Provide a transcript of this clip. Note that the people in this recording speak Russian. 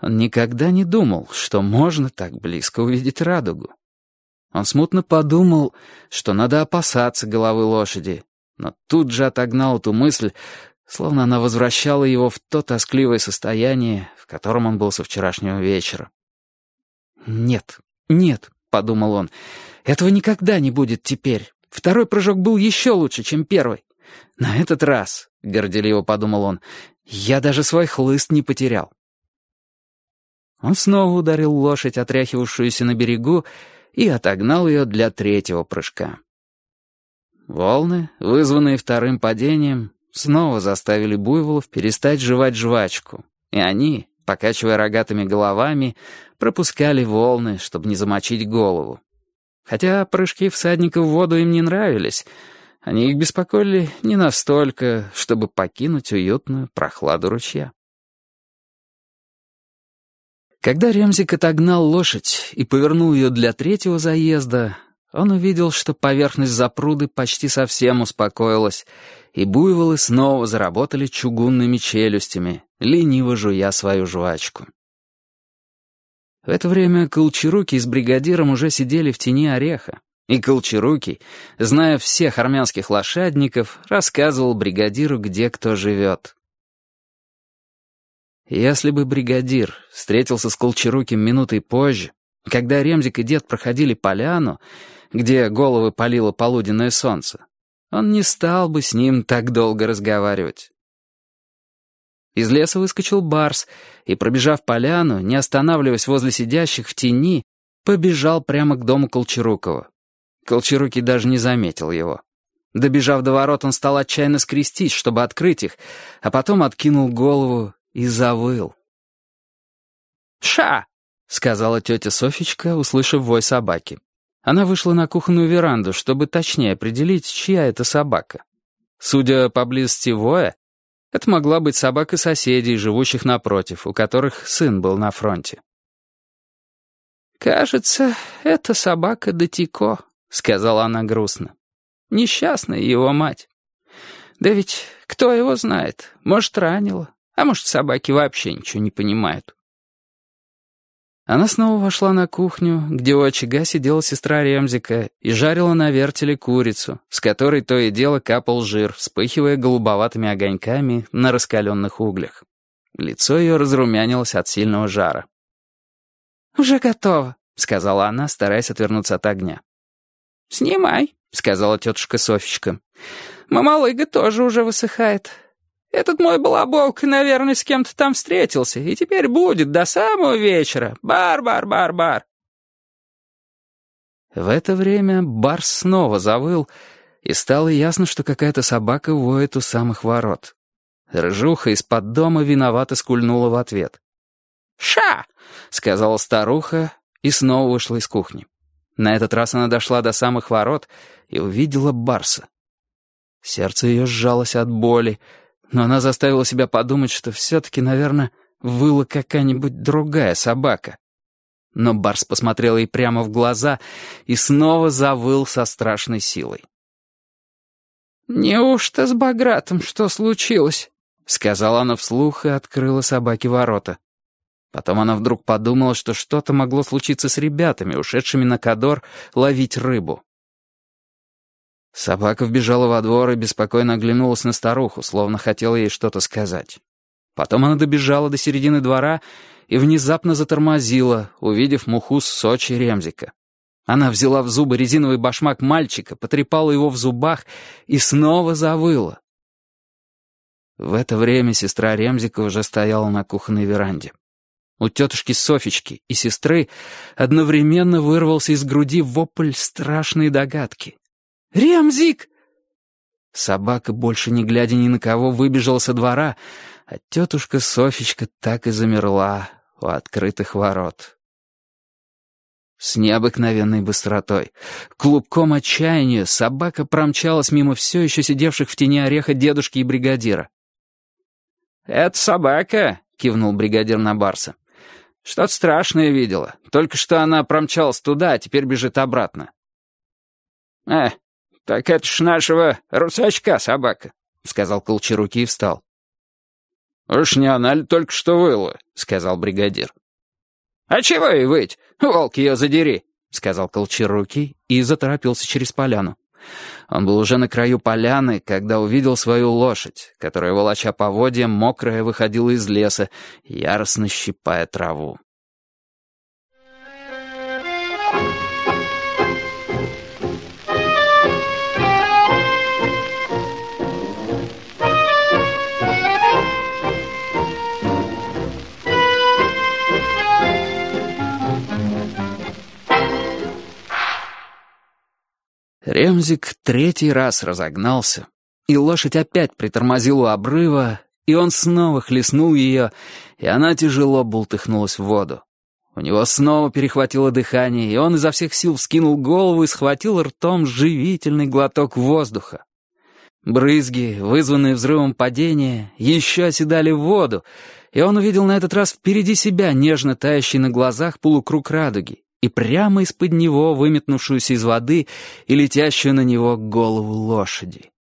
Он никогда не думал, что можно так близко увидеть радугу. Он смутно подумал, что надо опасаться головы лошади, но тут же отогнал эту мысль, словно она возвращала его в то тоскливое состояние, в котором он был со вчерашнего вечера. «Нет, нет», — подумал он, — «этого никогда не будет теперь. Второй прыжок был еще лучше, чем первый. На этот раз», — горделиво подумал он, — «я даже свой хлыст не потерял». Он снова ударил лошадь, отряхивавшуюся на берегу, и отогнал ее для третьего прыжка. Волны, вызванные вторым падением, снова заставили буйволов перестать жевать жвачку, и они, покачивая рогатыми головами, пропускали волны, чтобы не замочить голову. Хотя прыжки всадника в воду им не нравились, они их беспокоили не настолько, чтобы покинуть уютную прохладу ручья. Когда Ремзик отогнал лошадь и повернул ее для третьего заезда, он увидел, что поверхность запруды почти совсем успокоилась, и буйволы снова заработали чугунными челюстями, лениво жуя свою жвачку. В это время Колчарукий с бригадиром уже сидели в тени ореха, и Колчарукий, зная всех армянских лошадников, рассказывал бригадиру, где кто живет. Если бы бригадир встретился с Колчаруким минутой позже, когда Ремзик и дед проходили поляну, где головы палило полуденное солнце, он не стал бы с ним так долго разговаривать. Из леса выскочил барс и, пробежав поляну, не останавливаясь возле сидящих в тени, побежал прямо к дому Колчарукова. Колчарукий даже не заметил его. Добежав до ворот, он стал отчаянно скрестись, чтобы открыть их, а потом откинул голову и завыл. «Ша!» — сказала тетя Софичка, услышав вой собаки. Она вышла на кухонную веранду, чтобы точнее определить, чья это собака. Судя по близости воя, это могла быть собака соседей, живущих напротив, у которых сын был на фронте. «Кажется, это собака Датико», — сказала она грустно. «Несчастная его мать. Да ведь кто его знает, может, ранила. А может, собаки вообще ничего не понимают». Она снова вошла на кухню, где у очага сидела сестра Ремзика и жарила на вертеле курицу, с которой то и дело капал жир, вспыхивая голубоватыми огоньками на раскаленных углях. Лицо ее разрумянилось от сильного жара. «Уже готово», — сказала она, стараясь отвернуться от огня. «Снимай», — сказала тетушка Софичка. «Мамалыга тоже уже высыхает. Этот мой балаболка, наверное, с кем-то там встретился, и теперь будет до самого вечера. Бар-бар-бар-бар». В это время барс снова завыл, и стало ясно, что какая-то собака воет у самых ворот. Рыжуха из-под дома виновато скульнула в ответ. «Ша!» — сказала старуха и снова вышла из кухни. На этот раз она дошла до самых ворот и увидела барса. Сердце ее сжалось от боли, но она заставила себя подумать, что все-таки, наверное, выла какая-нибудь другая собака. Но барс посмотрел ей прямо в глаза и снова завыл со страшной силой. «Неужто с Багратом что случилось?» — сказала она вслух и открыла собаке ворота. Потом она вдруг подумала, что что-то могло случиться с ребятами, ушедшими на Кадор ловить рыбу. Собака вбежала во двор и беспокойно оглянулась на старуху, словно хотела ей что-то сказать. Потом она добежала до середины двора и внезапно затормозила, увидев муху с Сочи Ремзика. Она взяла в зубы резиновый башмак мальчика, потрепала его в зубах и снова завыла. В это время сестра Ремзика уже стояла на кухонной веранде. У тетушки Софички и сестры одновременно вырвался из груди вопль страшной догадки. «Ремзик!» Собака, больше не глядя ни на кого, выбежала со двора, а тетушка Софичка так и замерла у открытых ворот. С необыкновенной быстротой, клубком отчаяния, собака промчалась мимо все еще сидевших в тени ореха дедушки и бригадира. «Это собака», — кивнул бригадир на барса. «Что-то страшное видела. Только что она промчалась туда, а теперь бежит обратно». «Так это ж нашего русачка собака», — сказал Колчарукий и встал. «Уж не она ли только что выла?» — сказал бригадир. «А чего и выть? Волк ее задери!» — сказал Колчарукий и заторопился через поляну. Он был уже на краю поляны, когда увидел свою лошадь, которая, волоча поводья, мокрая, выходила из леса, яростно щипая траву. Ремзик третий раз разогнался, и лошадь опять притормозила у обрыва, и он снова хлестнул ее, и она тяжело бултыхнулась в воду. У него снова перехватило дыхание, и он изо всех сил вскинул голову и схватил ртом живительный глоток воздуха. Брызги, вызванные взрывом падения, еще оседали в воду, и он увидел на этот раз впереди себя нежно таящий на глазах полукруг радуги и прямо из-под него выметнувшуюся из воды и летящую на него голову лошади.